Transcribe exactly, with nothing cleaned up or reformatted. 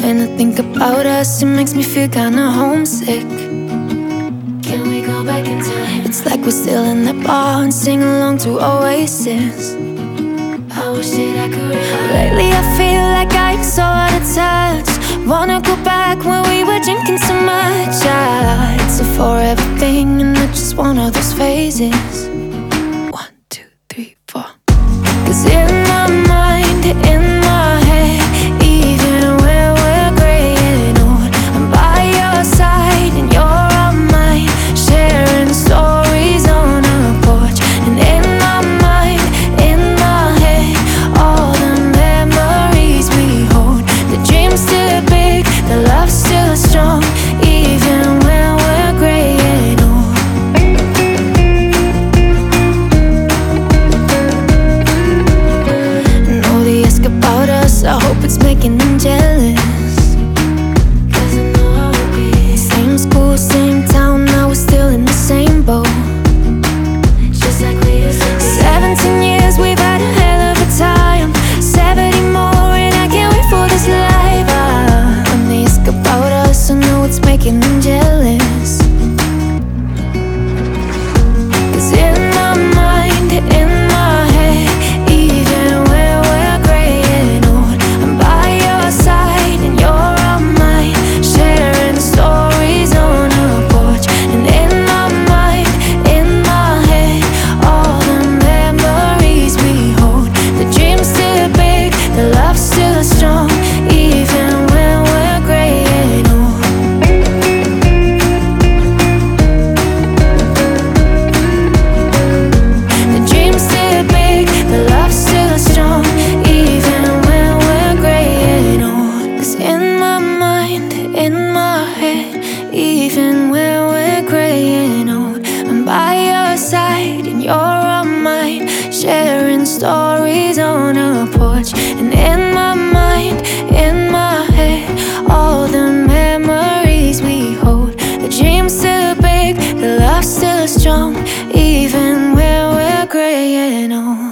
When I think about us, it makes me feel kinda homesick. Can we go back in time? It's like we're still in the bar and sing along to Oasis. I wish that I could rewind. Lately I feel like I'm so out of touch. Wanna go back when we were drinking so much. Ah, it's a forever thing and not just one of those phases. One, two, three, four. Cause in my mind, in my head, even when we're grey and old, I'm by your side and you're on mine, sharing stories on a porch. And in my mind, in my head, all the memories we hold. The dream's still big, the love's still strong, even when we're grey and old. And all they ask about us, I hope it's making them jealous. Cause I know I would be. Same school, same town, now we're still in the same boat. Just like we used to be. Seventeen years, we've had a hell of a time. Seventy more, and I can't wait for this life. Ah, when they ask about us, I know it's making them jealous. Cause in my mind, in my head, even when we're grey and old, I'm by your side and you're on mine, sharing stories on a porch. And in my mind, in my head, all the memories we hold. The dream's still big, the love's still strong, even when we're grey and old. The dream's still big, the love's still strong, even when we're grey and old. 'Cause in my mind, in my head, even when we're grey and old, I'm by your side and you're on mine, sharing stories on a porch. And in my mind, in my head, all the memories we hold. The dream's still big, the love's still strong, even when we're grey and old.